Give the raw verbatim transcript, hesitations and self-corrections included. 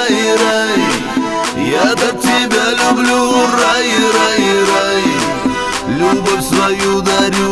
рай, рай. Я так тебя люблю, рай, рай, рай. Любовь свою дарю.